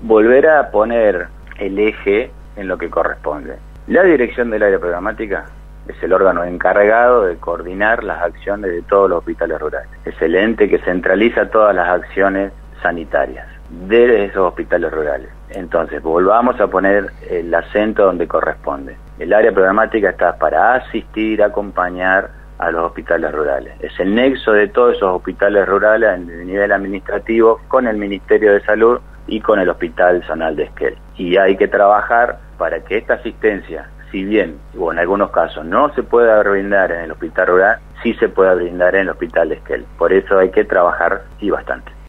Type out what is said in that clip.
volver a poner el eje en lo que corresponde. La dirección del área programática es el órgano encargado de coordinar las acciones de todos los hospitales rurales. Es el ente que centraliza todas las acciones sanitarias de esos hospitales rurales. Entonces, volvamos a poner el acento donde corresponde. El área programática está para asistir, acompañar a los hospitales rurales. Es el nexo de todos esos hospitales rurales a nivel administrativo con el Ministerio de Salud y con el Hospital Zonal de Esquel. Y hay que trabajar para que esta asistencia, si bien, o en algunos casos, no se pueda brindar en el hospital rural, sí se pueda brindar en el Hospital de Esquel. Por eso hay que trabajar y bastante.